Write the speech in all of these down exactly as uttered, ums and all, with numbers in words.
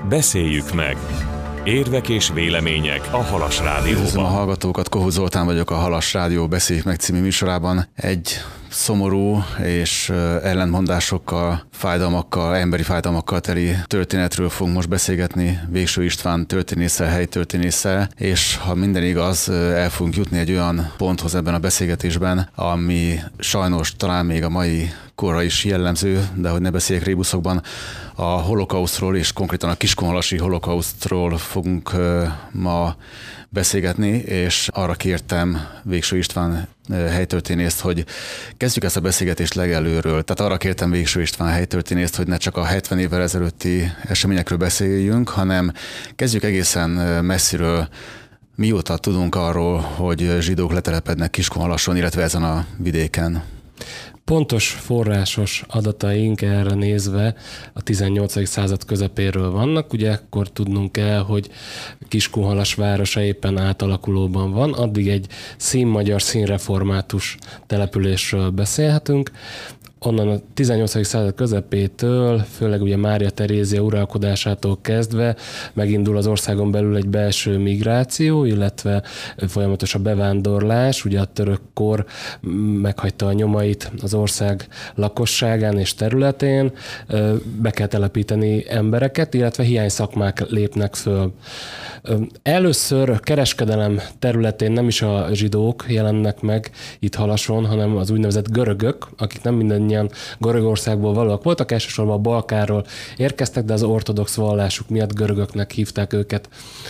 Beszéljük meg! Érvek és vélemények a Halas Rádióban. Üdvözlöm a hallgatókat, Kohut Zoltán vagyok, a Halas Rádió Beszéljük meg című műsorában. Egy szomorú és ellentmondásokkal, fájdalmakkal, emberi fájdalmakkal teli történetről fogunk most beszélgetni Végső István történésszel, helytörténésszel, és ha minden igaz, el fogunk jutni egy olyan ponthoz ebben a beszélgetésben, ami sajnos talán még a mai korra is jellemző, de hogy ne beszéljek rébuszokban, a holokausztról és konkrétan a kiskunhalasi holokausztról fogunk ma beszélgetni, és arra kértem Végső István helytörténészt, hogy kezdjük ezt a beszélgetést legelőről. Tehát arra kértem Végső István helytörténészt, hogy ne csak a hetven évvel ezelőtti eseményekről beszéljünk, hanem kezdjük egészen messziről. Mióta tudunk arról, hogy zsidók letelepednek Kiskunhalason, illetve ezen a vidéken? Pontos forrásos adataink erre nézve a tizennyolcadik század közepéről vannak. Ugye akkor tudnunk kell, hogy Kiskunhalas városa éppen átalakulóban van. Addig egy színmagyar, színreformátus településről beszélhetünk. Onnan a tizennyolcadik század közepétől, főleg ugye Mária Terézia uralkodásától kezdve megindul az országon belül egy belső migráció, illetve folyamatos a bevándorlás. Ugye a török kor meghagyta a nyomait az ország lakosságán és területén, be kell telepíteni embereket, illetve hiány szakmák lépnek föl. Először kereskedelem területén nem is a zsidók jelennek meg itt Halason, hanem az úgynevezett görögök, akik nem mindannyian Görögországból valóak voltak, elsősorban a Balkánról érkeztek, de az ortodox vallásuk miatt görögöknek hívták őket.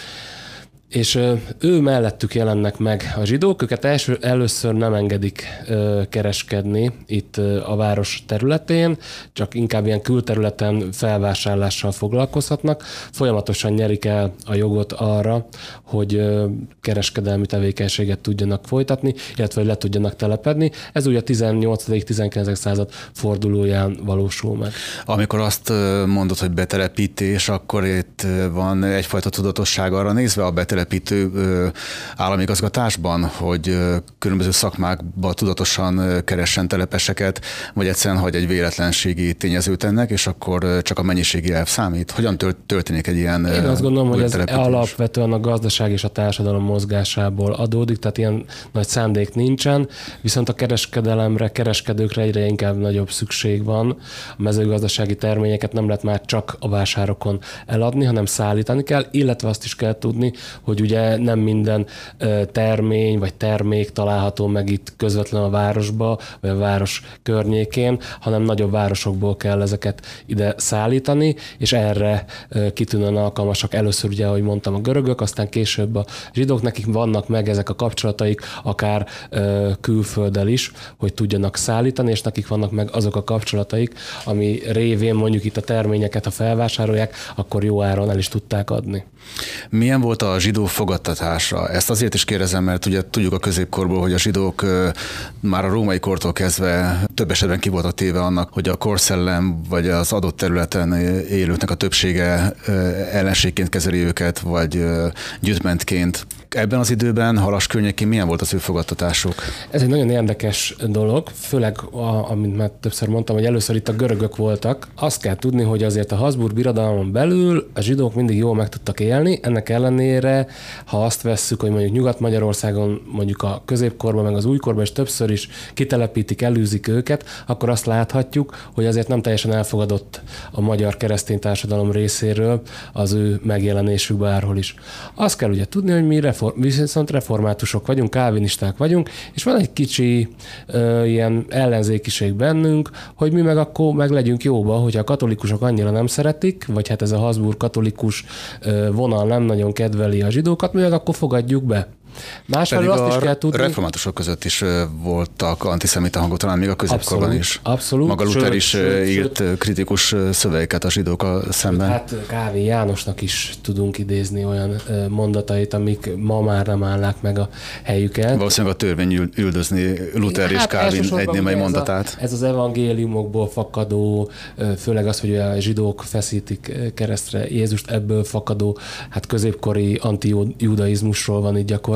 És ő mellettük jelennek meg a zsidók, őket első, először nem engedik ö, kereskedni itt ö, a város területén, csak inkább ilyen külterületen felvásárlással foglalkozhatnak. Folyamatosan nyerik el a jogot arra, hogy ö, kereskedelmi tevékenységet tudjanak folytatni, illetve hogy le tudjanak telepedni. Ez ugye a tizennyolcadik-tizenkilencedik század fordulóján valósul meg. Amikor azt mondod, hogy betelepítés, akkor itt van egyfajta tudatosság arra nézve a betelepítés, telepítő államigazgatásban, hogy különböző szakmákban tudatosan keressen telepeseket, vagy egyszerűen hagy egy véletlenségi tényezőt ennek, és akkor csak a mennyiségi elv számít? Hogyan történik egy ilyen Én azt gondolom, hogy ez alapvetően a gazdaság és a társadalom mozgásából adódik, tehát ilyen nagy szándék nincsen, viszont a kereskedelemre, kereskedőkre egyre inkább nagyobb szükség van. A mezőgazdasági terményeket nem lehet már csak a vásárokon eladni, hanem szállítani kell, illetve azt is kell tudni, hogy ugye nem minden termény vagy termék található meg itt közvetlenül a városba, vagy a város környékén, hanem nagyobb városokból kell ezeket ide szállítani, és erre kitűnően alkalmasak először ugye, ahogy mondtam, a görögök, aztán később a zsidók, nekik vannak meg ezek a kapcsolataik, akár külfölddel is, hogy tudjanak szállítani, és nekik vannak meg azok a kapcsolataik, ami révén mondjuk itt a terményeket, ha felvásárolják, akkor jó áron el is tudták adni. Milyen volt a zsidó fogadtatása? Ezt azért is kérdezem, mert ugye tudjuk a középkorból, hogy a zsidók már a római kortól kezdve több esetben ki voltak téve annak, hogy a korszellem vagy az adott területen élőknek a többsége ellenségként kezeli őket, vagy gyűjtmentként. Ebben az időben, Halas környékén milyen volt az ő fogadtatásuk? Ez egy nagyon érdekes dolog, főleg, a, amint már többször mondtam, hogy először itt a görögök voltak. Azt kell tudni, hogy azért a Habsburg birodalmon belül a zsidók mindig jól meg tudtak élni, ennek ellenére, ha azt vesszük, hogy mondjuk Nyugat-Magyarországon, mondjuk a középkorban, meg az újkorban is többször is kitelepítik, elűzik őket, akkor azt láthatjuk, hogy azért nem teljesen elfogadott a magyar keresztény társadalom részéről az ő megjelenésük bárhol is. Azt kell ugye tudni, hogy mi reform, viszont reformátusok vagyunk, kálvinisták vagyunk, és van egy kicsi ö, ilyen ellenzékiség bennünk, hogy mi meg akkor meg legyünk jóba, hogyha a katolikusok annyira nem szeretik, vagy hát ez a Habsburg katolikus ö, vonal nem nagyon kedveli a zsidókat, mi meg akkor fogadjuk be. Másfelől azt is kell tudni. Reformátusok között is voltak antiszemita hangok, talán még a középkorban abszolút, is. Abszolút. Maga Luther is sőt, írt sőt, kritikus szövegeket a zsidókkal szemben. Hát Kálvin Jánosnak is tudunk idézni olyan mondatait, amik ma már nem állnak meg a helyüket. Valószínűleg a törvény üldözni Luther hát és Kálvin egy némely mondatát. Ez, a, ez az evangéliumokból fakadó, főleg az, hogy a zsidók feszítik keresztre Jézust, ebből fakadó, hát középkori antijudaizmusról van itt gyakorlatilag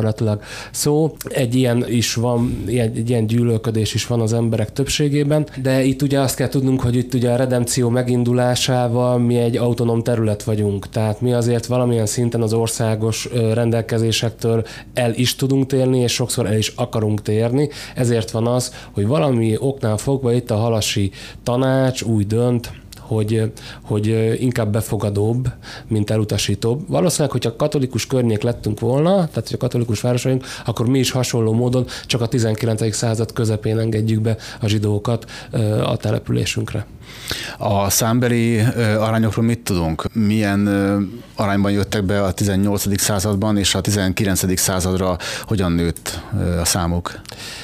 gyakorlatilag szó. Egy ilyen is van, egy ilyen gyűlölködés is van az emberek többségében, de itt ugye azt kell tudnunk, hogy itt ugye a redempció megindulásával mi egy autonóm terület vagyunk, tehát mi azért valamilyen szinten az országos rendelkezésektől el is tudunk térni, és sokszor el is akarunk térni, ezért van az, hogy valami oknál fogva itt a halasi tanács úgy dönt, hogy, hogy inkább befogadóbb, mint elutasítóbb. Valószínűleg, hogyha katolikus környék lettünk volna, tehát hogy a katolikus város vagyunk, akkor mi is hasonló módon csak a tizenkilencedik század közepén engedjük be a zsidókat a településünkre. A számbeli arányokról mit tudunk? Milyen arányban jöttek be a tizennyolcadik században, és a tizenkilencedik századra hogyan nőtt a számuk?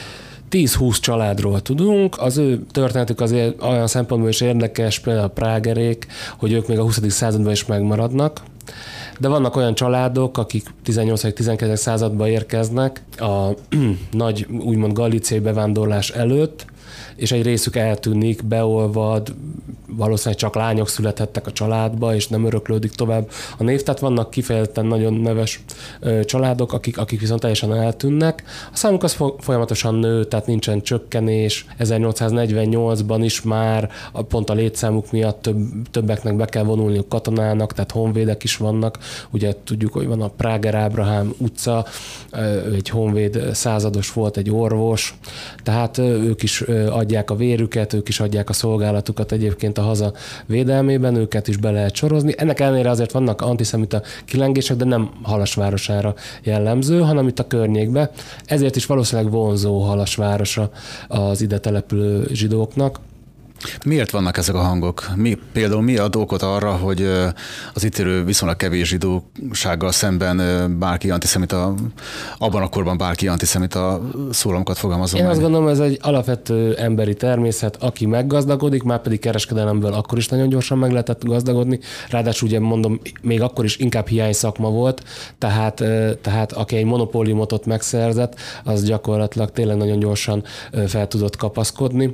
tíz-húsz családról tudunk, az ő történetük azért olyan szempontból is érdekes, például a prágerék, hogy ők még a huszadik században is megmaradnak, de vannak olyan családok, akik tizennyolcadik-tizenkilencedik században érkeznek a nagy úgymond galíciai bevándorlás előtt, és egy részük eltűnik, beolvad, valószínűleg csak lányok születhettek a családba, és nem öröklődik tovább a név. Tehát vannak kifejezetten nagyon neves családok, akik, akik viszont teljesen eltűnnek. A számuk az folyamatosan nő, tehát nincsen csökkenés. ezernyolcszáznegyvennyolcban is már pont a létszámuk miatt több, többeknek be kell vonulniuk katonának, tehát honvédek is vannak. Ugye tudjuk, hogy van a Práger Ábrahám utca, egy honvéd százados volt, egy orvos, tehát ők is adják a vérüket, ők is adják a szolgálatukat egyébként a haza védelmében, őket is be lehet sorozni. Ennek ellenére azért vannak antiszemita kilengések, de nem Halasvárosára jellemző, hanem itt a környékbe. Ezért is valószínűleg vonzó Halasvárosa az ide települő zsidóknak. Miért vannak ezek a hangok? Mi, például mi ad okot arra, hogy az itt élő viszonylag kevés zsidósággal szemben bárki antiszemita, abban a korban bárki antiszemita szólamokat fogalmazom Én meg? azt gondolom, ez egy alapvető emberi természet, aki meggazdagodik, már pedig kereskedelemből akkor is nagyon gyorsan meg lehetett gazdagodni. Ráadásul ugye mondom, még akkor is inkább hiány szakma volt, tehát, tehát aki egy monopóliumot ott megszerzett, az gyakorlatilag tényleg nagyon gyorsan fel tudott kapaszkodni.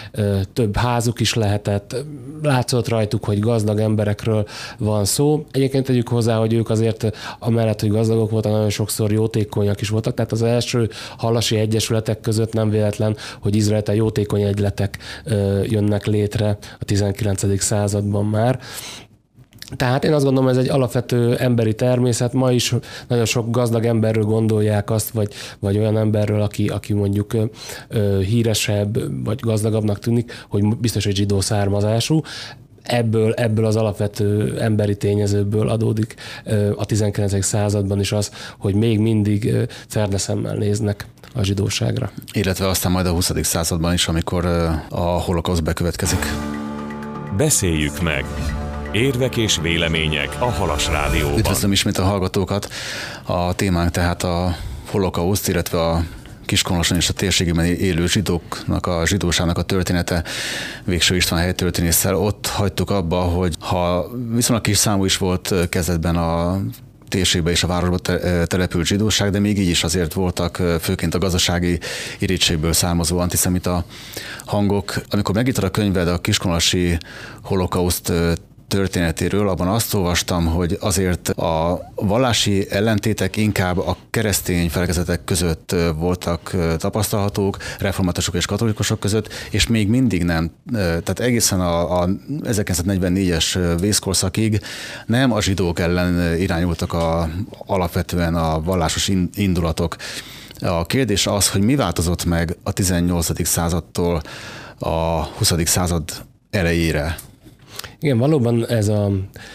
Több házuk is lehetett, látszott rajtuk, hogy gazdag emberekről van szó. Egyébként tegyük hozzá, hogy ők azért amellett, hogy gazdagok voltak, nagyon sokszor jótékonyak is voltak, tehát az első halasi egyesületek között nem véletlen, hogy izraelita jótékony egyletek jönnek létre a tizenkilencedik században már. Tehát én azt gondolom, ez egy alapvető emberi természet. Ma is nagyon sok gazdag emberről gondolják azt, vagy, vagy olyan emberről, aki, aki mondjuk ö, híresebb, vagy gazdagabbnak tűnik, hogy biztos, hogy zsidó származású. Ebből, ebből az alapvető emberi tényezőből adódik ö, a tizenkilencedik században is az, hogy még mindig ö, ferdeszemmel néznek a zsidóságra. Illetve aztán majd a huszadik században is, amikor ö, a holokauszt bekövetkezik. Beszéljük meg! Érvek és vélemények a Halas Rádióban. Üdvözlöm ismét a hallgatókat. A témánk tehát a holokauszt, illetve a Kiskunhalason és a térségében élő zsidóknak, a zsidóságnak a története Végső István helytörténésszel. Ott hagytuk abba, hogy ha viszonylag kis számú is volt kezdetben a térségben és a városban települt zsidóság, de még így is azért voltak főként a gazdasági irítségből származó antiszemita hangok. Amikor megírtad a könyved a kiskunhalasi holokauszt történetéről, abban azt olvastam, hogy azért a vallási ellentétek inkább a keresztény felekezetek között voltak tapasztalhatók, reformátusok és katolikusok között, és még mindig nem, tehát egészen a, a ezerkilencszáznegyvennégyes vészkorszakig nem a zsidók ellen irányultak a, alapvetően a vallásos indulatok. A kérdés az, hogy mi változott meg a tizennyolcadik századtól a huszadik század elejére. Igen, valóban ez a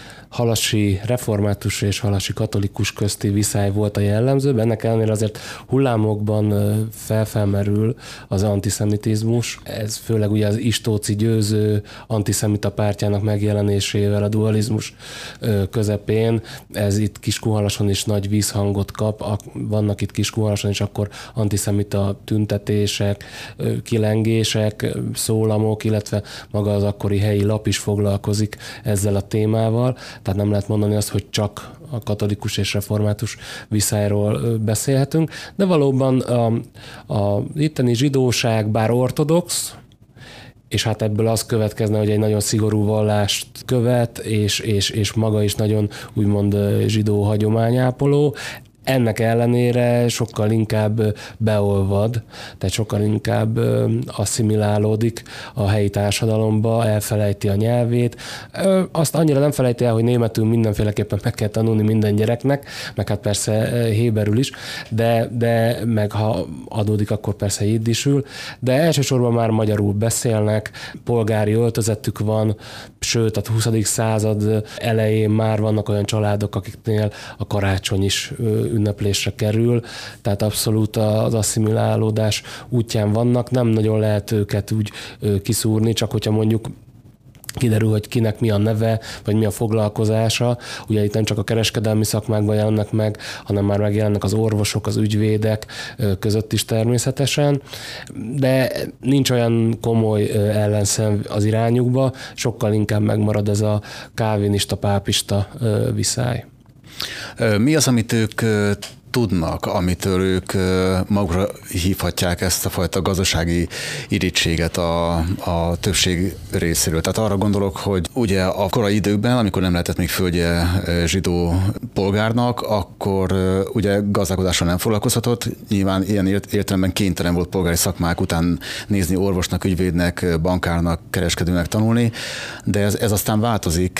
halasi református és halasi katolikus közti viszály volt a jellemző, ennek ellenére azért hullámokban felfelmerül az antiszemitizmus. Ez főleg ugye az Istóci győző antiszemita pártjának megjelenésével a dualizmus közepén. Ez itt Kiskunhalason is nagy vízhangot kap, vannak itt Kiskunhalason is akkor antiszemita tüntetések, kilengések, szólamok, illetve maga az akkori helyi lap is foglalkozik ezzel a témával. Tehát nem lehet mondani azt, hogy csak a katolikus és református viszályról beszélhetünk, de valóban a, a itteni zsidóság bár ortodox, és hát ebből az következne, hogy egy nagyon szigorú vallást követ, és, és, és maga is nagyon úgymond zsidó hagyományápoló. ennek ellenére sokkal inkább beolvad, tehát sokkal inkább asszimilálódik a helyi társadalomba, elfelejti a nyelvét. Azt annyira nem felejti el, hogy németül mindenféleképpen meg kell tanulni minden gyereknek, meg hát persze héberül is, de, de meg ha adódik, akkor persze jiddisül, de elsősorban már magyarul beszélnek, polgári öltözetük van, sőt a huszadik század elején már vannak olyan családok, akiknél a karácsony is ünneplésre kerül, tehát abszolút az asszimilálódás útján vannak, nem nagyon lehet őket úgy kiszúrni, csak hogyha mondjuk kiderül, hogy kinek mi a neve, vagy mi a foglalkozása. Ugye itt nem csak a kereskedelmi szakmákban jelennek meg, hanem már megjelennek az orvosok, az ügyvédek között is természetesen, de nincs olyan komoly ellenszem az irányukba, sokkal inkább megmarad ez a kálvinista, pápista viszály. Mi az, amit ők tudnak, amitől ők magukra hívhatják ezt a fajta gazdasági irítséget a, a többség részéről? Tehát arra gondolok, hogy ugye a korai időkben, amikor nem lehetett még földje zsidó polgárnak, akkor ugye gazdálkodással nem foglalkozhatott, nyilván ilyen értelemben kénytelen volt polgári szakmák után nézni orvosnak, ügyvédnek, bankárnak, kereskedőnek tanulni, de ez, ez aztán változik.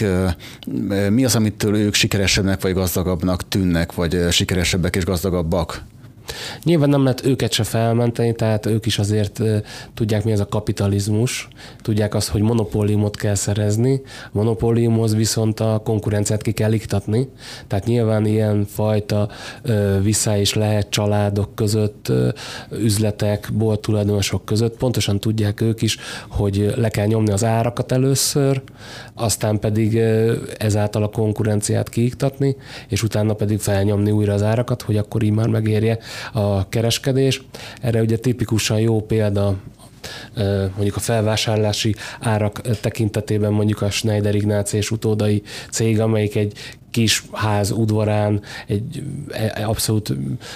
Mi az, amitől ők sikeresebbnek vagy gazdagabbnak tűnnek, vagy sikeresebbek és gazdagabbak? Nyilván nem lehet őket se felmenteni, tehát ők is azért tudják, mi ez a kapitalizmus, tudják azt, hogy monopóliumot kell szerezni, a monopóliumhoz viszont a konkurenciát ki kell iktatni, tehát nyilván ilyen fajta vissza is lehet családok között, üzletek, bolt tulajdonosok között, pontosan tudják ők is, hogy le kell nyomni az árakat először, aztán pedig ezáltal a konkurenciát kiiktatni, és utána pedig felnyomni újra az árakat, hogy akkor így már megérje a kereskedés. Erre ugye tipikusan jó példa mondjuk a felvásárlási árak tekintetében mondjuk a Schneider Ignác és utódai cég, amelyik egy kis ház udvarán egy abszolút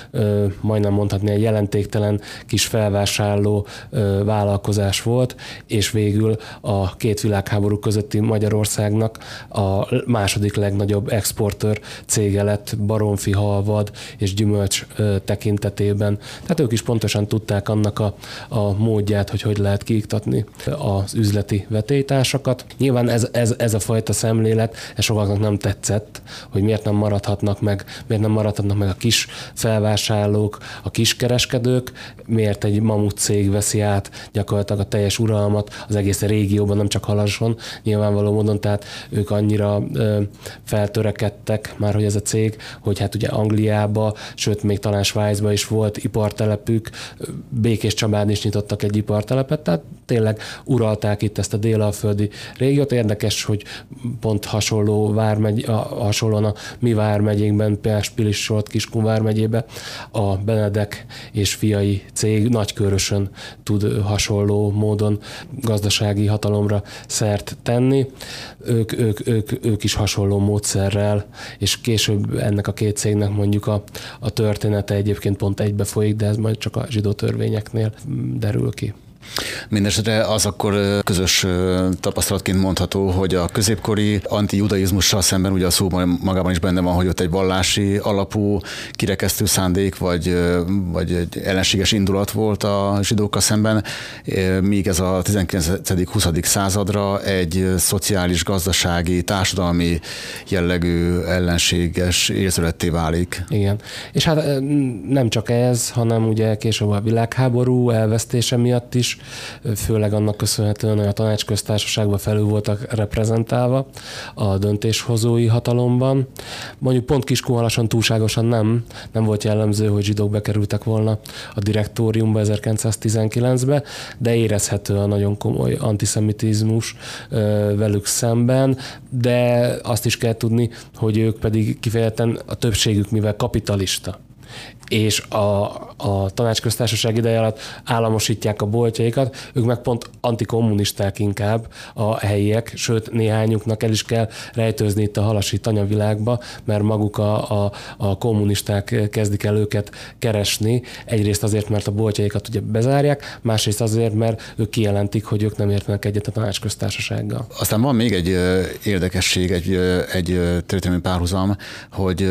majdnem mondhatni egy jelentéktelen kis felvásárló vállalkozás volt, és végül a két világháború közötti Magyarországnak a második legnagyobb exportőr cége lett baromfi, halvad és gyümölcs tekintetében. Tehát ők is pontosan tudták annak a, a módját, hogy hogy lehet kiiktatni az üzleti vetélytársakat. Nyilván ez, ez, ez a fajta szemlélet, ez sokaknak nem tetszett, hogy miért nem maradhatnak meg, miért nem maradhatnak meg a kis felvásárlók, a kis kereskedők, miért egy mamut cég veszi át gyakorlatilag a teljes uralmat az egész régióban, nem csak Halason, nyilvánvaló módon, tehát ők annyira ö, feltörekedtek már, hogy ez a cég, hogy hát ugye Angliába, sőt még talán Svájcba is volt ipartelepük, Békés Csabán is nyitottak egy ipartelepet, tehát tényleg uralták itt ezt a délalföldi régiót. Érdekes, hogy pont hasonló vármegy, a, hasonlóan a mi vármegyénkben, például Pilis-Solt Kiskun vármegyébe a Benedek és fiai cég Nagykörösön tud hasonló módon gazdasági hatalomra szert tenni. Ők, ők, ők, ők is hasonló módszerrel, és később ennek a két cégnek mondjuk a, a története egyébként pont egybe folyik, de ez majd csak a zsidó törvényeknél derül ki. Mindenesetre az akkor közös tapasztalatként mondható, hogy a középkori antijudaizmussal szemben ugye a szóban magában is benne van, hogy ott egy vallási alapú kirekesztő szándék, vagy, vagy egy ellenséges indulat volt a zsidókkal szemben, míg ez a tizenkilencedik-huszadik századra egy szociális, gazdasági, társadalmi jellegű ellenséges érzületté válik. Igen. És hát nem csak ez, hanem ugye később a világháború elvesztése miatt is, főleg annak köszönhetően, hogy a tanácsköztársaságban felül voltak reprezentálva a döntéshozói hatalomban. Mondjuk pont Kiskunhalason túlságosan nem, nem volt jellemző, hogy zsidók bekerültek volna a direktóriumba ezerkilencszáztizenkilencbe, de érezhető a nagyon komoly antiszemitizmus velük szemben, de azt is kell tudni, hogy ők pedig kifejezetten a többségük, mivel kapitalista, és a, a tanácsköztársaság ideje alatt államosítják a boltjaikat, ők meg pont antikommunisták inkább a helyiek, sőt néhányuknak el is kell rejtőzni itt a halasi tanyavilágba, mert maguk a, a, a kommunisták kezdik el őket keresni, egyrészt azért, mert a boltjaikat ugye bezárják, másrészt azért, mert ők kijelentik, hogy ők nem értenek egyet a tanácsköztársasággal. Aztán van még egy érdekesség, egy, egy történelmi párhuzam, hogy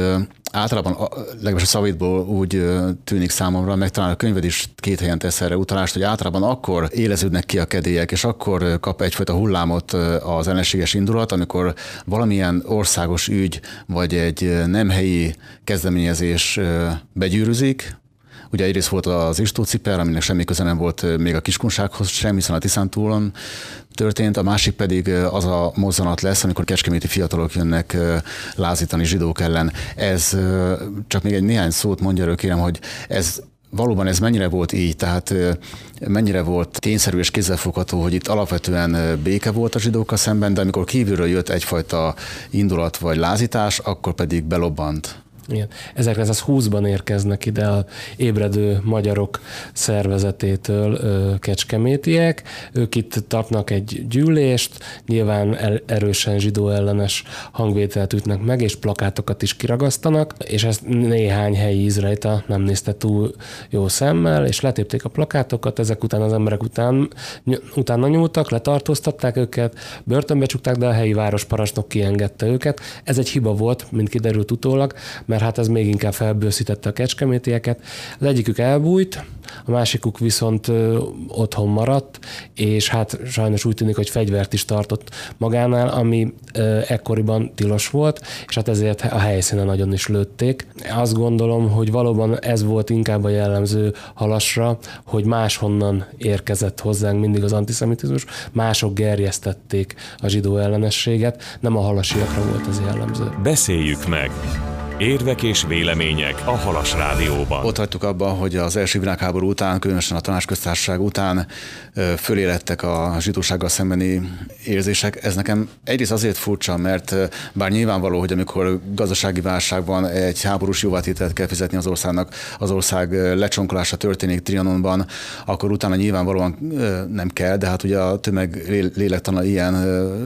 általában, legalábbis a szavaidból úgy tűnik számomra, meg talán a könyved is két helyen tesz erre utalást, hogy általában akkor éleződnek ki a kedélyek, és akkor kap egyfajta hullámot az ellenséges indulat, amikor valamilyen országos ügy, vagy egy nem helyi kezdeményezés begyűrűzik. Ugye egyrészt volt az Istóciper, aminek semmi köze nem volt még a kiskunsághoz sem, hiszen a Tiszántúlon történt, a másik pedig az a mozzanat lesz, amikor kecskeméti fiatalok jönnek lázítani zsidók ellen. Ez csak még egy néhány szót mondja erről, kérem, hogy ez valóban ez mennyire volt így, tehát mennyire volt tényszerű és kézzelfogható, hogy itt alapvetően béke volt a zsidókkal szemben, de amikor kívülről jött egyfajta indulat vagy lázítás, akkor pedig belobbant. Igen. ezerkilencszázhúszban érkeznek ide a ébredő magyarok szervezetétől kecskemétiek. Ők itt tartnak egy gyűlést, nyilván erősen zsidó ellenes hangvételt ütnek meg, és plakátokat is kiragasztanak, és ezt néhány helyi izraelita nem nézte túl jó szemmel, és letépték a plakátokat, ezek után az emberek után, utána nyúltak, letartóztatták őket, börtönbe csukták, de a helyi városparancsnok kiengedte őket. Ez egy hiba volt, mint kiderült utólag, mert hát ez még inkább felbőszítette a kecskemétieket. Az egyikük elbújt, a másikuk viszont ö, otthon maradt, és hát sajnos úgy tűnik, hogy fegyvert is tartott magánál, ami ö, ekkoriban tilos volt, és hát ezért a helyszínen nagyon is lőtték. Azt gondolom, hogy valóban ez volt inkább a jellemző Halasra, hogy máshonnan érkezett hozzánk mindig az antiszemitizmus, mások gerjesztették a zsidó ellenességet, nem a halasiakra volt ez jellemző. Beszéljük meg! Érvek és vélemények a Halas Rádióban. Ott hagytuk abban, hogy az első világháború után, különösen a Tanácsköztársaság után fölélettek a zsidósággal szembeni érzések. Ez nekem egyrészt azért furcsa, mert bár nyilvánvaló, hogy amikor gazdasági válságban egy háborús jóvátételt kell fizetni az országnak, az ország lecsonkolása történik Trianonban, akkor utána nyilvánvalóan nem kell, de hát ugye a tömeg lélektana ilyen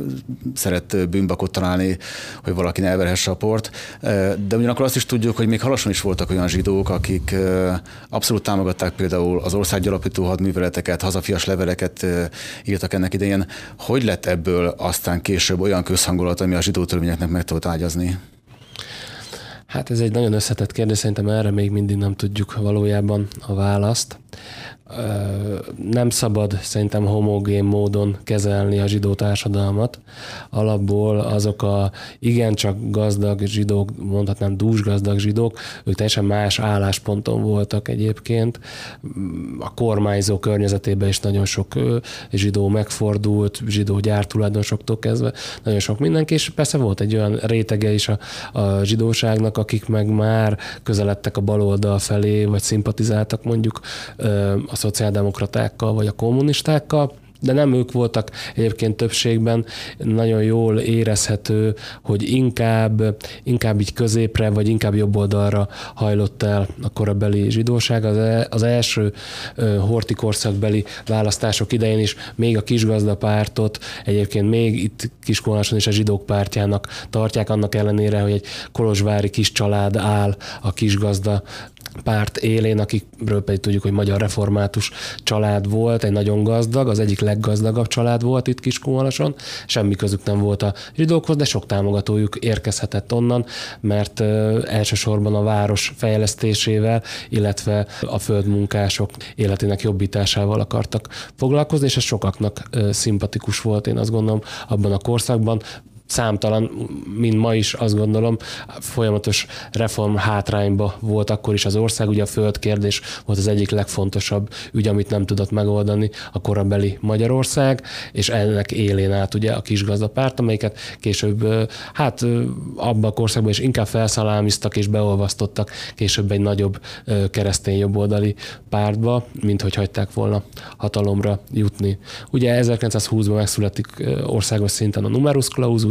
szeret bűnbakot találni, hogy valaki ne elverhesse a port. De ugyanakkor azt is tudjuk, hogy még Halason is voltak olyan zsidók, akik abszolút támogatták például az országgyalapító hadműveleteket, hazafias leveleket írtak ennek idején. Hogy lett ebből aztán később olyan közhangulat, ami a zsidó törvényeknek meg tudott ágyazni? Hát ez egy nagyon összetett kérdés, szerintem erre még mindig nem tudjuk valójában a választ. Nem szabad szerintem homogén módon kezelni a zsidó társadalmat. Alapból azok a igencsak gazdag zsidók, mondhatnám dúsgazdag zsidók, ők teljesen más állásponton voltak egyébként. A kormányzó környezetében is nagyon sok zsidó megfordult, zsidó gyártulajdonosoktól kezdve, nagyon sok mindenki, és persze volt egy olyan rétege is a, a zsidóságnak, akik meg már közeledtek a baloldal felé, vagy szimpatizáltak mondjuk a szociáldemokratákkal vagy a kommunistákkal, de nem ők voltak egyébként többségben. Nagyon jól érezhető, hogy inkább, inkább így középre, vagy inkább jobb oldalra hajlott el a korabeli zsidóság. Az, e, az első uh, horthy korszakbeli választások idején is még a kisgazdapártot, egyébként még itt Kiskunhalason is a zsidók pártjának tartják, annak ellenére, hogy egy kolozsvári kis család áll a kisgazda párt élén, akikről pedig tudjuk, hogy magyar református család volt, egy nagyon gazdag, az egyik leggazdagabb család volt itt Kiskunhalason, semmi közük nem volt a zsidókhoz, de sok támogatójuk érkezhetett onnan, mert uh, elsősorban a város fejlesztésével, illetve a földmunkások életének jobbításával akartak foglalkozni, és ez sokaknak uh, szimpatikus volt, én azt gondolom, abban a korszakban. Számtalan, mint ma is azt gondolom, folyamatos reform hátrányba volt akkor is az ország. Ugye a földkérdés volt az egyik legfontosabb ügy, amit nem tudott megoldani a korabeli Magyarország, és ennek élén állt ugye a kisgazdapárt, amelyiket később hát abban a korszakban is inkább felszalámiztak és beolvasztottak később egy nagyobb keresztény jobboldali pártba, mint hogy hagyták volna hatalomra jutni. Ugye ezerkilencszázhúszban megszületik országos szinten a numerus clausus.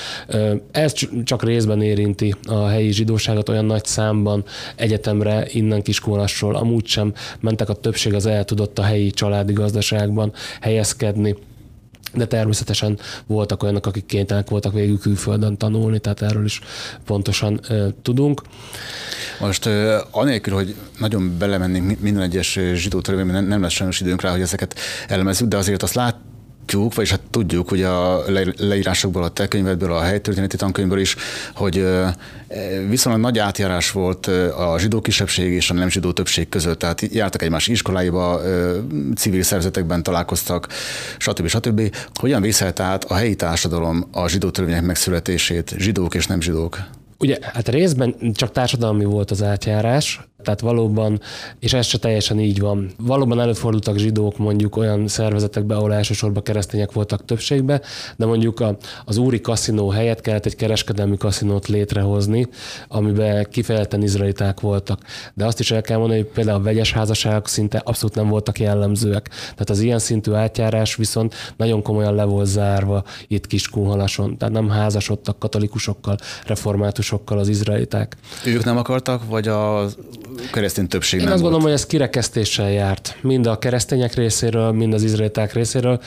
Ez csak részben érinti a helyi zsidóságot, olyan nagy számban egyetemre innen Kiskunhalasról amúgy sem mentek, a többség az el tudott a helyi családi gazdaságban helyezkedni, de természetesen voltak olyanok, akik kénytelenek voltak végül külföldön tanulni, tehát erről is pontosan uh, tudunk. Most uh, anélkül, hogy nagyon belemennénk minden egyes zsidó törvényben, nem lesz sajnos időnk rá, hogy ezeket elemezzük, de azért azt lát látjuk, vagyis hát tudjuk, hogy a leírásokból, a te könyvedből, a helytörténeti tankönyvből is, hogy viszonylag nagy átjárás volt a zsidó kisebbség és a nem zsidó többség között. Tehát jártak egymás iskoláiba, civil szervezetekben találkoztak, stb. stb. Hogyan vészelt át a helyi társadalom a zsidó törvények megszületését, zsidók és nem zsidók? Ugye, hát részben csak társadalmi volt az átjárás, tehát valóban, és ez se teljesen így van. Valóban előfordultak zsidók mondjuk olyan szervezetekbe, ahol elsősorban keresztények voltak többségben, de mondjuk a, az úri kaszinó helyett kellett egy kereskedelmi kaszinót létrehozni, amiben kifejezetten izraeliták voltak. De azt is el kell mondani, hogy például a vegyes házasságok szinte abszolút nem voltak jellemzőek. Tehát az ilyen szintű átjárás viszont nagyon komolyan le volt zárva itt Kiskunhalason. Tehát nem házasodtak katolikusokkal, reformátusokkal az izraeliták. Ők nem akartak, vagy a keresztény többség Én nem azt volt? gondolom, hogy ez kirekesztéssel járt. Mind a keresztények részéről, mind az izraeliták részéről,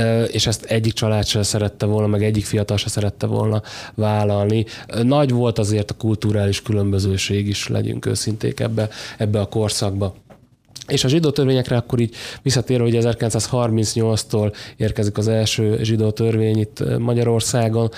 és ezt egyik család se szerette volna, meg egyik fiatal se szerette volna vállalni. Nagy volt azért a kulturális különbözőség is, legyünk őszinték ebbe, ebbe a korszakba. És a zsidó törvényekre akkor így visszatérve, hogy ezerkilencszázharmincnyolctól érkezik az első zsidó törvény itt Magyarországon.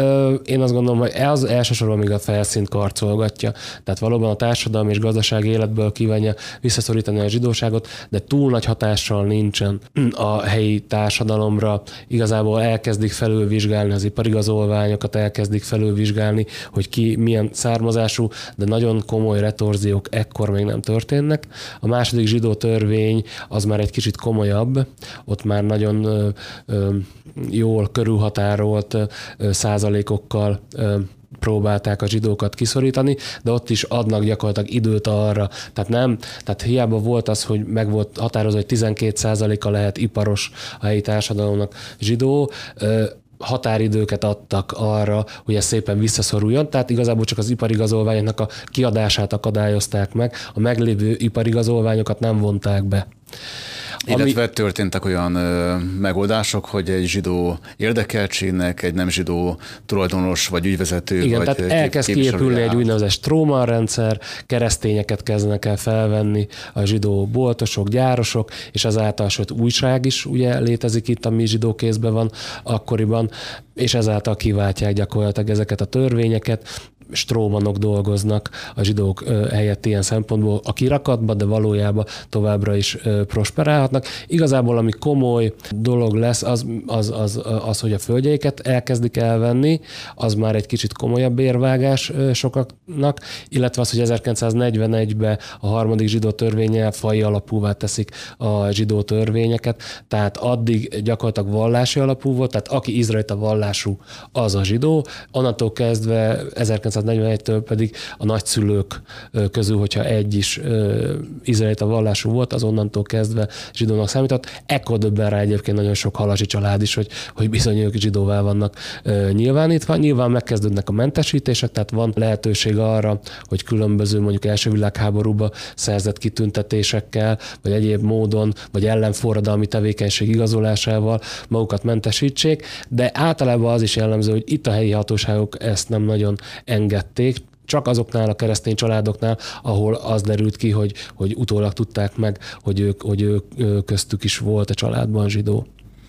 Én azt gondolom, hogy ez elsősorban még a felszínt karcolgatja. Tehát valóban a társadalmi és gazdasági életből kívánja visszaszorítani a zsidóságot, de túl nagy hatással nincsen a helyi társadalomra. Igazából elkezdik felülvizsgálni az iparigazolványokat, elkezdik felülvizsgálni, hogy ki milyen származású, de nagyon komoly retorziók ekkor még nem történnek. A második zsidó törvény az már egy kicsit komolyabb, ott már nagyon ö, ö, jól körülhatárolt ö, százalékokkal ö, próbálták a zsidókat kiszorítani, de ott is adnak gyakorlatilag időt arra. Tehát nem, tehát hiába volt az, hogy meg volt határozva, hogy tizenkét százaléka lehet iparos a helyi társadalomnak zsidó, ö, határidőket adtak arra, hogy ez szépen visszaszoruljon, tehát igazából csak az iparigazolványoknak a kiadását akadályozták meg, a meglévő iparigazolványokat nem vonták be. Illetve ami... történtek olyan ö, megoldások, hogy egy zsidó érdekeltségnek, egy nem zsidó tulajdonos vagy ügyvezető. Igen, vagy tehát elkezd kiépülni egy úgynevezett Stróman rendszer, keresztényeket kezdenek el felvenni a zsidó boltosok, gyárosok, és ezáltal, sőt újság is ugye létezik itt, ami zsidó kézben van akkoriban, és ezáltal kiváltják gyakorlatilag ezeket a törvényeket. Strómanok dolgoznak a zsidók helyett ilyen szempontból a kirakatba, de valójában továbbra is prosperálhatnak. Igazából ami komoly dolog lesz, az, az, az, az, hogy a földjeiket elkezdik elvenni, az már egy kicsit komolyabb érvágás sokaknak, illetve az, hogy ezerkilencszáznegyvenegyben a harmadik zsidó törvénnyel faji alapúvá teszik a zsidó törvényeket, tehát addig gyakorlatilag vallási alapú volt, tehát aki izraelita vallású, az a zsidó, onnantól kezdve ezerkilencszáznegyvenegytől pedig a nagyszülők közül, hogyha egy is izraelita vallású volt, az onnantól kezdve zsidónak számított. Ekkor döbben rá egyébként nagyon sok halasi család is, hogy, hogy bizony ők zsidóvá vannak nyilvánítva. Nyilván megkezdődnek a mentesítések, tehát van lehetőség arra, hogy különböző mondjuk első világháborúba szerzett kitüntetésekkel, vagy egyéb módon, vagy ellenforradalmi tevékenység igazolásával magukat mentesítsék, de általában az is jellemző, hogy itt a helyi hatóságok ezt nem nagyon engedték, csak azoknál a keresztény családoknál, ahol az derült ki, hogy, hogy utólag tudták meg, hogy ők, hogy ők köztük is volt a családban zsidó.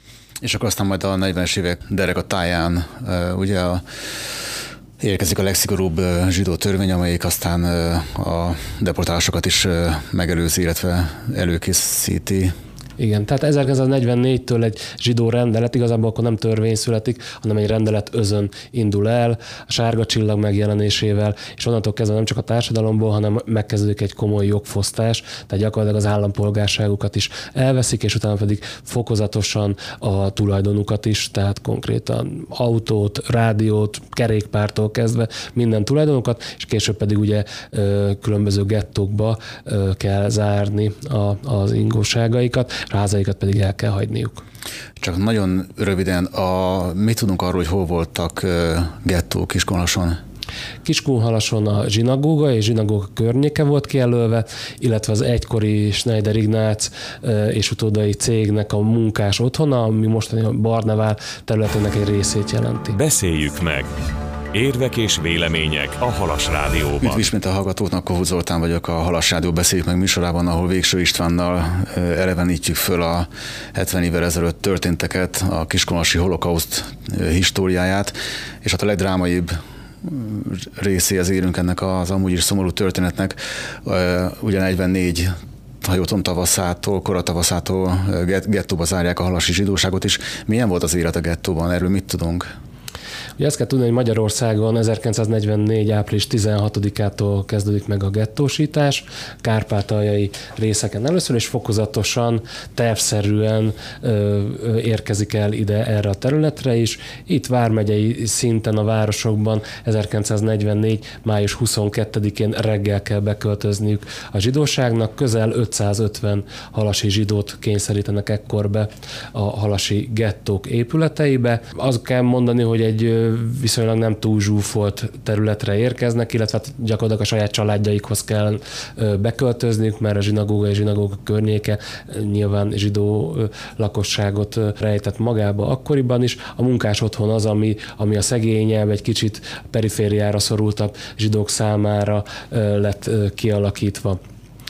És akkor aztán majd a negyvenes évek derek a táján, ugye a érkezik a legszigorúbb zsidó törvény, amelyik aztán a deportálásokat is megelőzi, illetve előkészíti. Igen, tehát ezerkilencszáznegyvennégytől egy zsidó rendelet, igazából akkor nem törvény születik, hanem egy rendelet özön indul el, a sárga csillag megjelenésével, és onnantól kezdve nem csak a társadalomból, hanem megkezdődik egy komoly jogfosztás, tehát gyakorlatilag az állampolgárságukat is elveszik, és utána pedig fokozatosan a tulajdonukat is, tehát konkrétan autót, rádiót, kerékpártól kezdve minden tulajdonukat, és később pedig ugye különböző gettókba kell zárni az ingóságaikat, házaikat pedig el kell hagyniuk. Csak nagyon röviden, a, mit tudunk arról, hogy hol voltak gettók Kiskunhalason? Kiskunhalason a zsinagóga és zsinagóga környéke volt kijelölve, illetve az egykori Schneider Ignác és utódai cégnek a munkás otthona, ami mostani a Barnevál területének egy részét jelenti. Beszéljük meg! Érvek és vélemények a Halas Rádióban. Üdv ismét a hallgatóknak, Kohut Zoltán vagyok, a Halas Rádió Beszéljük meg műsorában, ahol Végső Istvánnal elevenítjük föl a hetven évvel ezelőtt történteket, a kiskunhalasi holokauszt históriáját, és hát a legdrámaibb részéhez érünk ennek az amúgy is szomorú történetnek. Ugye negyvennégy, ha jól tudom, tavaszától, koratavaszától gettóba zárják a halasi zsidóságot is. Milyen volt az élet a gettóban? Erről mit tudunk? Ugye ezt kell tudni, hogy Magyarországon ezerkilencszáznegyvennégy. április tizenhatodikától kezdődik meg a gettósítás, kárpátaljai részeken először, és fokozatosan, tervszerűen ö, érkezik el ide erre a területre is. Itt vármegyei szinten a városokban ezerkilencszáznegyvennégy. május huszonkettedikén reggel kell beköltözniük a zsidóságnak. Közel ötszázötven halasi zsidót kényszerítenek ekkor be a halasi gettók épületeibe. Azt kell mondani, hogy egy viszonylag nem túl zsúfolt területre érkeznek, illetve gyakorlatilag a saját családjaikhoz kell beköltözniük, mert a zsinagóga és zsinagóga környéke nyilván zsidó lakosságot rejtett magába akkoriban is. A munkás otthon az, ami, ami a szegényebb, egy kicsit perifériára szorultabb zsidók számára lett kialakítva.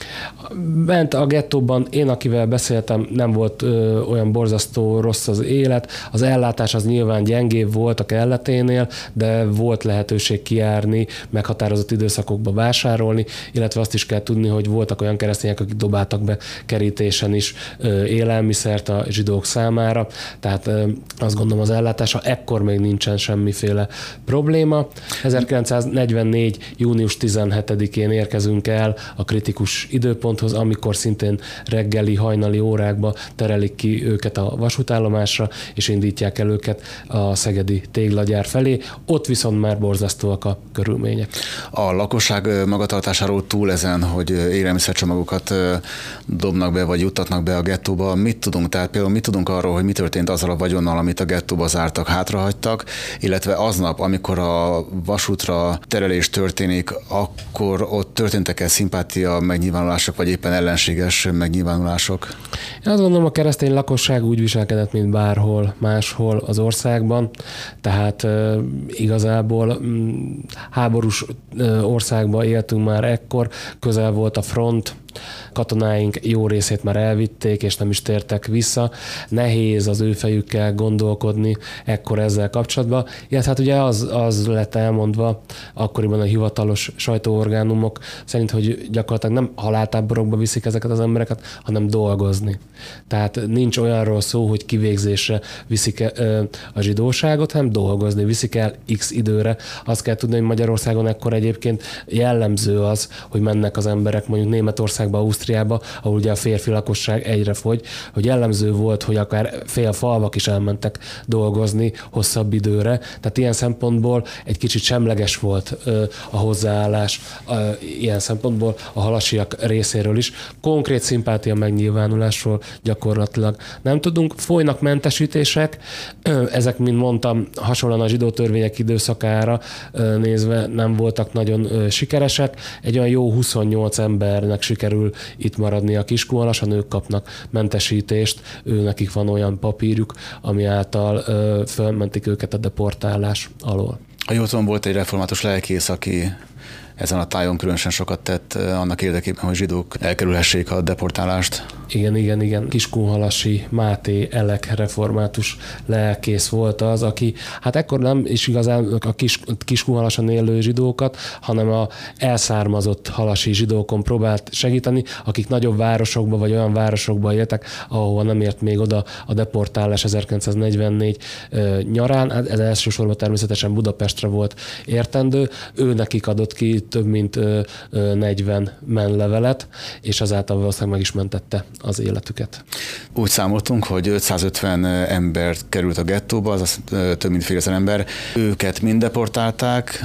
Bent a gettóban én, akivel beszéltem, nem volt ö, olyan borzasztó rossz az élet. Az ellátás az nyilván gyengébb volt a kelleténél, de volt lehetőség kijárni, meghatározott időszakokba vásárolni, illetve azt is kell tudni, hogy voltak olyan keresztények, akik dobáltak be kerítésen is ö, élelmiszert a zsidók számára, tehát ö, azt gondolom az ellátása ekkor még nincsen semmiféle probléma. ezerkilencszáznegyvennégy. június tizenhetedikén érkezünk el a kritikus időponthoz, amikor szintén reggeli, hajnali órákba terelik ki őket a vasútállomásra, és indítják el őket a szegedi téglagyár felé. Ott viszont már borzasztóak a körülmények. A lakosság magatartásáról túl ezen, hogy élelmiszercsomagokat dobnak be, vagy juttatnak be a gettóba, mit tudunk? Tehát például mit tudunk arról, hogy mi történt azzal a vagyonnal, amit a gettóba zártak, hátrahagytak, illetve aznap, amikor a vasútra terelés történik, akkor ott történtek-e szimpátia megnyilvánulások, vagy éppen ellenséges megnyilvánulások? Én azt gondolom, a keresztény lakosság úgy viselkedett, mint bárhol máshol az országban, tehát e, igazából m, háborús e, országban éltünk már ekkor, közel volt a front, katonáink jó részét már elvitték, és nem is tértek vissza. Nehéz az ő fejükkel gondolkodni ekkor ezzel kapcsolatban. Illetve hát ugye az, az lett elmondva akkoriban a hivatalos sajtóorgánumok szerint, hogy gyakorlatilag nem haláltáborokba viszik ezeket az embereket, hanem dolgozni. Tehát nincs olyanról szó, hogy kivégzésre viszik a zsidóságot, hanem dolgozni viszik el x időre. Azt kell tudni, hogy Magyarországon ekkor egyébként jellemző az, hogy mennek az emberek mondjuk Németországba, Ausztriába, ahol ugye a férfi lakosság egyre fogy, hogy jellemző volt, hogy akár fél falvak is elmentek dolgozni hosszabb időre. Tehát ilyen szempontból egy kicsit semleges volt ö, a hozzáállás, ö, ilyen szempontból a halasiak részéről is. Konkrét szimpátia megnyilvánulásról gyakorlatilag nem tudunk. Folynak mentesítések, ö, ezek, mint mondtam, hasonlóan a zsidó törvények időszakára ö, nézve nem voltak nagyon ö, sikeresek. Egy olyan jó huszonnyolc embernek sikerül itt maradni a Kiskunhalas, a nők kapnak mentesítést, ő nekik van olyan papírjuk, ami által ö, fölmentik őket a deportálás alól. A Józon volt egy református lelkész, aki ezen a tájon különösen sokat tett annak érdekében, hogy zsidók elkerülhessék a deportálást. Igen, igen, igen. Kiskunhalasi Máté Elek református lelkész volt az, aki hát ekkor nem is igazán a kis, Kiskunhalason élő zsidókat, hanem a elszármazott halasi zsidókon próbált segíteni, akik nagyobb városokba vagy olyan városokba éltek, ahova nem ért még oda a deportálás ezerkilencszáznegyvennégy nyarán. Ez elsősorban természetesen Budapestre volt értendő. Ő nekik adott ki több mint negyven menlevelet, és azáltal valószínűleg meg is mentette az életüket. Úgy számoltunk, hogy ötszázötven ember került a gettóba, azaz több mint fél ezer ember. Őket mind deportálták,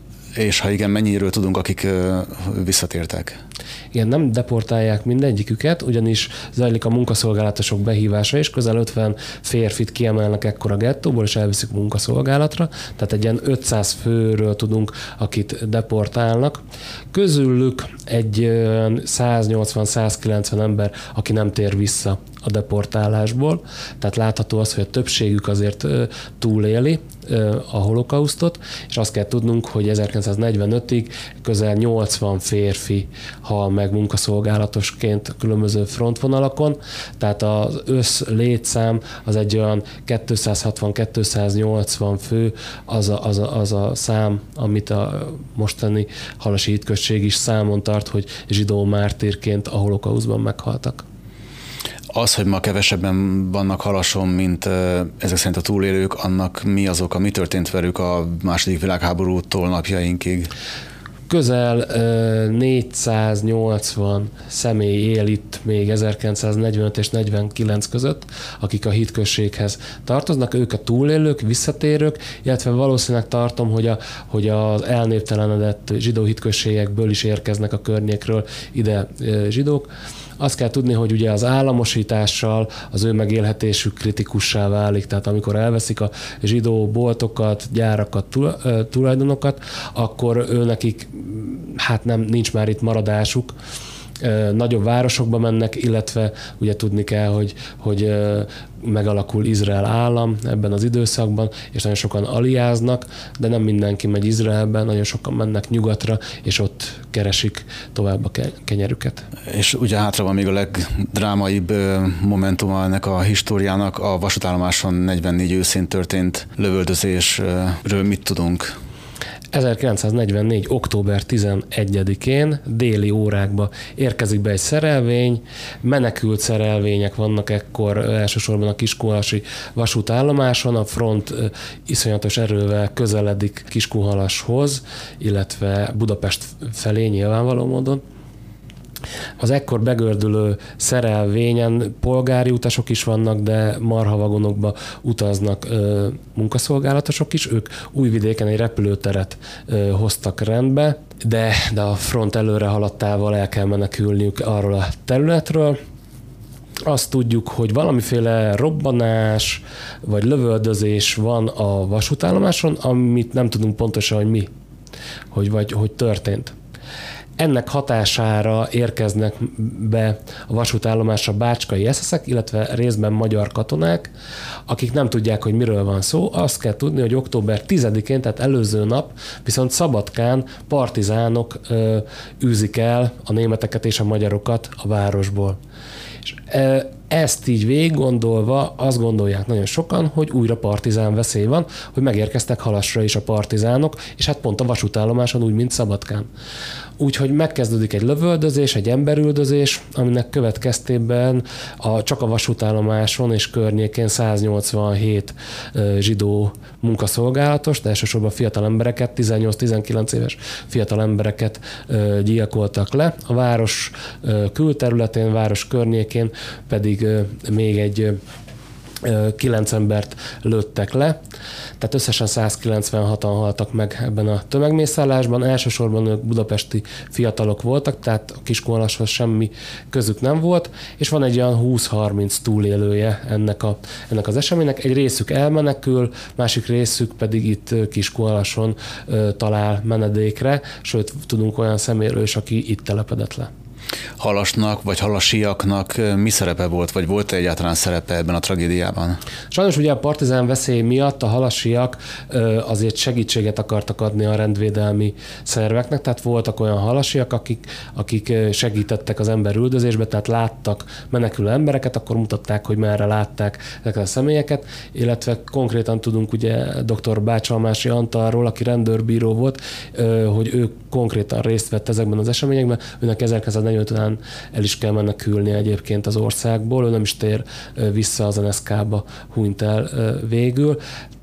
és ha igen, mennyiről tudunk, akik visszatértek? Igen, nem deportálják mindegyiküket, ugyanis zajlik a munkaszolgálatosok behívása, és közel ötven férfit kiemelnek ekkor a gettóból, és elviszik munkaszolgálatra, tehát egy ilyen ötszáz főről tudunk, akit deportálnak. Közülük egy száznyolcvan-százkilencven ember, aki nem tér vissza a deportálásból, tehát látható az, hogy a többségük azért túléli a holokausztot, és azt kell tudnunk, hogy ezerkilencszáznegyvenötig közel nyolcvan férfi hal meg munkaszolgálatosként különböző frontvonalakon, tehát az össz létszám az egy olyan kétszázhatvan-kétszáznyolcvan fő, az a, az, a, az a szám, amit a mostani halasi hitközség is számon tart, hogy zsidó mártírként a holokauszban meghaltak. Az, hogy ma kevesebben vannak halason, mint ezek szerint a túlélők, annak mi az oka, mi történt velük a második világháborútól napjainkig? Közel négyszáznyolcvan személy él itt még ezerkilencszáznegyvenöt és negyvenkilenc között, akik a hitközséghez tartoznak, ők a túlélők, visszatérők, illetve valószínűleg tartom, hogy, a, hogy az elnéptelenedett zsidó hitközségekből is érkeznek a környékről ide zsidók. Azt kell tudni, hogy ugye az államosítással az ő megélhetésük kritikussá válik, tehát amikor elveszik a zsidó boltokat, gyárakat, tulajdonokat, akkor őnekik hát nem, nincs már itt maradásuk, nagyobb városokba mennek, illetve ugye tudni kell, hogy, hogy megalakul Izrael állam ebben az időszakban, és nagyon sokan aliáznak, de nem mindenki megy Izraelben, nagyon sokan mennek nyugatra, és ott keresik tovább a kenyerüket. És ugye hátra van még a legdrámaibb momentuma ennek a históriának, a vasútállomáson negyvennégy őszén történt lövöldözésről mit tudunk? ezerkilencszáznegyvennégy. október tizenegyedikén déli órákba érkezik be egy szerelvény, menekült szerelvények vannak ekkor elsősorban a kiskunhalasi vasútállomáson, a front iszonyatos erővel közeledik Kiskunhalashoz, illetve Budapest felé nyilvánvaló módon. Az ekkor begördülő szerelvényen polgári utasok is vannak, de marhavagonokba utaznak ö, munkaszolgálatosok is. Ők Újvidéken egy repülőteret ö, hoztak rendbe, de, de a front előre haladtával el kell menekülniük arról a területről. Azt tudjuk, hogy valamiféle robbanás vagy lövöldözés van a vasútállomáson, amit nem tudunk pontosan, hogy mi, hogy, vagy hogy történt. Ennek hatására érkeznek be a vasútállomásra bácskai es es-ek, illetve részben magyar katonák, akik nem tudják, hogy miről van szó. Azt kell tudni, hogy október tizedikén, tehát előző nap, viszont Szabadkán partizánok ö, űzik el a németeket és a magyarokat a városból. És e, ezt így végig gondolva azt gondolják nagyon sokan, hogy újra partizán veszély van, hogy megérkeztek Halasra is a partizánok, és hát pont a vasútállomáson úgy, mint Szabadkán. Úgyhogy megkezdődik egy lövöldözés, egy emberüldözés, aminek következtében a, csak a vasútállomáson és környékén száznyolcvanhét uh, zsidó munkaszolgálatos, de elsősorban fiatal embereket, tizennyolc-tizenkilenc éves fiatal embereket uh, gyilkoltak le. A város uh, külterületén, város környékén pedig uh, még egy kilenc embert lőttek le, tehát összesen százkilencvenhatan haltak meg ebben a tömegmészállásban. Elsősorban ők budapesti fiatalok voltak, tehát a Kiskunhalashoz semmi közük nem volt, és van egy olyan húsz-harminc túlélője ennek, a, ennek az eseménynek. Egy részük elmenekül, másik részük pedig itt Kiskunhalason talál menedékre, sőt tudunk olyan személyről is, aki itt telepedett le. Halasnak vagy halasiaknak mi szerepe volt, vagy volt egyáltalán szerepe ebben a tragédiában? Sajnos ugye a partizán veszély miatt a halasiak azért segítséget akartak adni a rendvédelmi szerveknek, tehát voltak olyan halasiak, akik, akik segítettek az emberüldözésbe, tehát láttak menekülő embereket, akkor mutatták, hogy merre látták ezeket a személyeket, illetve konkrétan tudunk ugye dr. Bácsalmási Antalról, aki rendőrbíró volt, hogy ő konkrétan részt vett ezekben az eseményekben, őnek ezerkilencszáznegyven után el is kell menekülni egyébként az országból, ő nem is tér vissza az en es ká-ba, hunyt el végül,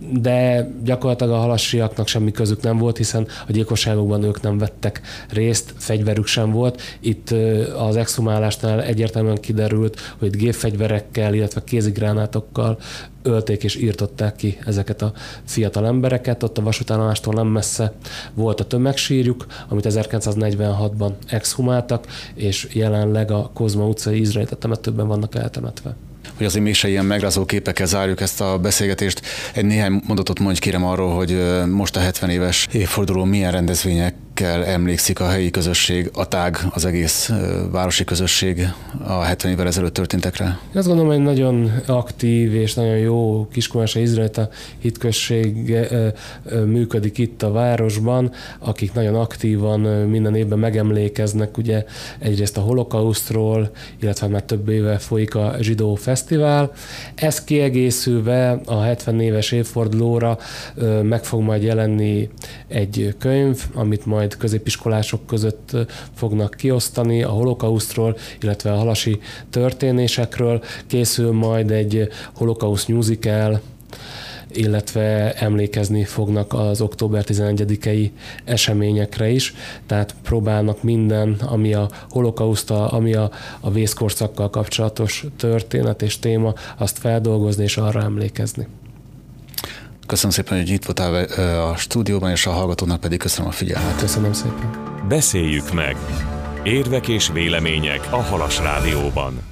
de gyakorlatilag a halasiaknak semmi közük nem volt, hiszen a gyilkosságokban ők nem vettek részt, fegyverük sem volt. Itt az exhumálásnál egyértelműen kiderült, hogy gépfegyverekkel, illetve kézigránátokkal ölték és írtották ki ezeket a fiatal embereket. Ott a vasútállomástól nem messze volt a tömegsírjuk, amit ezerkilencszáznegyvenhatban exhumáltak, és jelenleg a Kozma utcai izraelita temetőben vannak eltemetve. Hogy azért mégse ilyen megrázó képekkel zárjuk ezt a beszélgetést. Egy néhány mondatot mondj kérem arról, hogy most a hetven éves évforduló milyen rendezvények amikkel emlékszik a helyi közösség, a tág, az egész városi közösség a hetven évvel ezelőtt történtekre? Azt gondolom, hogy nagyon aktív és nagyon jó kiskunhalási izraelita hitközség működik itt a városban, akik nagyon aktívan minden évben megemlékeznek ugye egyrészt a holokausztról, illetve már több éve folyik a zsidó fesztivál. Ez kiegészülve a hetven éves évfordulóra meg fog majd jelenni egy könyv, amit majd középiskolások között fognak kiosztani a holokausztról, illetve a halasi történésekről. Készül majd egy holokauszt musical, illetve emlékezni fognak az október tizenegyedikei eseményekre is, tehát próbálnak minden, ami a holokauszttal, ami a, a vészkorszakkal kapcsolatos történet és téma, azt feldolgozni és arra emlékezni. Köszönöm szépen, hogy itt voltál a stúdióban, és a hallgatónak pedig köszönöm a figyelmet. Köszönöm szépen. Beszéljük meg! Érvek és vélemények a Halas Rádióban.